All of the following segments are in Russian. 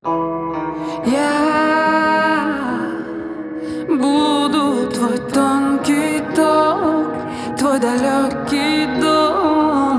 Я буду твой тонкий ток, твой далекий дом.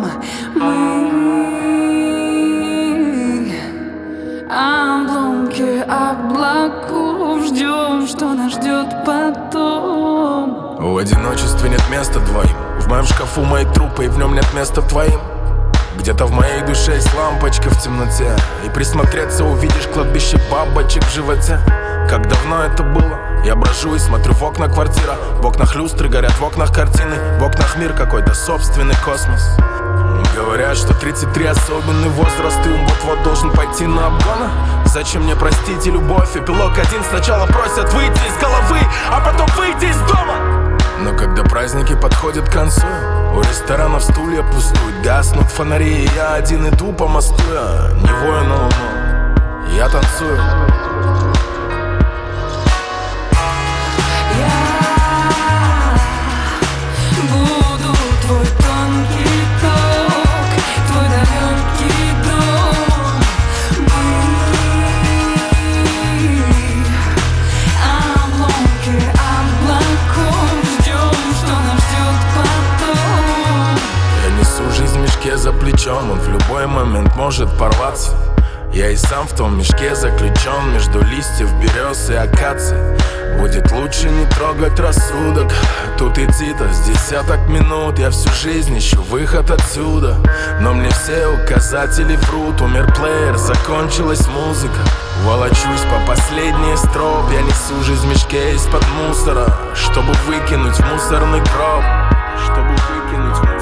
Мы обломки облаков ждем, что нас ждет потом. В одиночестве нет места двоим. В моем шкафу мои трупы, и в нем нет места твоим. Где-то в моей душе есть лампочка в темноте, и присмотреться увидишь кладбище бабочек в животе. Как давно это было? Я брожу и смотрю в окна квартира. В окнах люстры горят, в окнах картины. В окнах мир какой-то собственный космос. Говорят, что 33 особенный возраст, и ум вот-вот должен пойти на обгон. Зачем мне простить и любовь? Эпилог один: сначала просят выйти из головы, а потом выйти из дома. Но когда праздники подходят к концу, у ресторанов стулья пустуют, гаснут фонари, и я один иду по мосту. Я не воин на луну, я танцую. Я буду твой тонкий ток, твой далекий дом. Мы обломки облаков ждем, что нас ждет потом. Я несу жизнь в мешке за плечом, он в любой момент может порваться. Я и сам в том мешке заключен между листьев берез и акаций. Будет лучше не трогать рассудок. Тут идти-то с десяток минут. Я всю жизнь ищу выход отсюда, но мне все указатели врут. Умер плеер, закончилась музыка. Волочусь по последней строп. Я несу жизнь в мешке из-под мусора, чтобы выкинуть в мусорный гроб. Чтобы выкинуть в